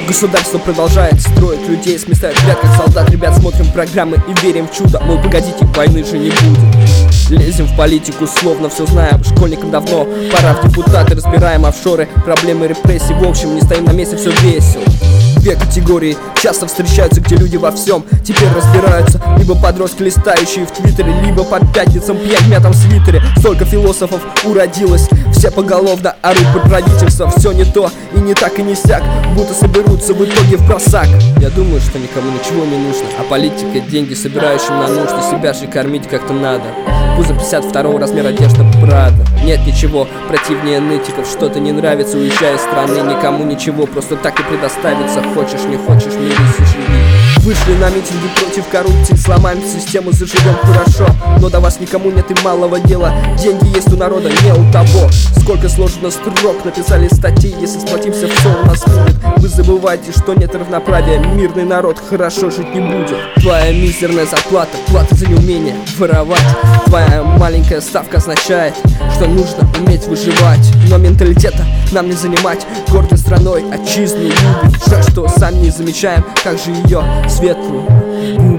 Государство продолжает строить людей, сметает ряд как солдат. Ребят, смотрим программы и верим в чудо. Мол, погодите, войны же не будет. Лезем в политику, словно все знаем. Школьникам давно пора в депутаты. Разбираем офшоры, проблемы репрессий. В общем, не стоим на месте, все весело. Две категории часто встречаются, где люди во всем теперь разбираются. Либо подростки, листающие в твиттере, либо под пятницам пьянь в мятом свитере. Столько философов уродилось, все поголовно орут под правительство. Все не то и не так и не сяк, будто соберутся в итоге в просак. Я думаю, что никому ничего не нужно, а политика деньги собирающим на нужды. Себя же кормить как-то надо. Пузо 52 размера, одежда Прада. Нет ничего противнее нытиков. Что-то не нравится, уезжай из страны. Никому ничего просто так и предоставится. Хочешь, не хочешь, мирись и живи. Вышли на митинги против коррупции, сломаем систему, заживем хорошо. Но до вас никому нет и малого дела. Деньги есть у народа, не у того. Сколько сложно строк написали статьи. Если сплотимся, все у нас будет. Вы забывайте, что нет равноправия. Мирный народ хорошо жить не будет. Твоя мизерная зарплата, плата за неумение воровать. Твоя маленькая ставка означает, что нужно уметь выживать. Но менталитета нам не занимать. Гордой страной отчизну любим. Жаль, что сами не замечаем, как же ее светлую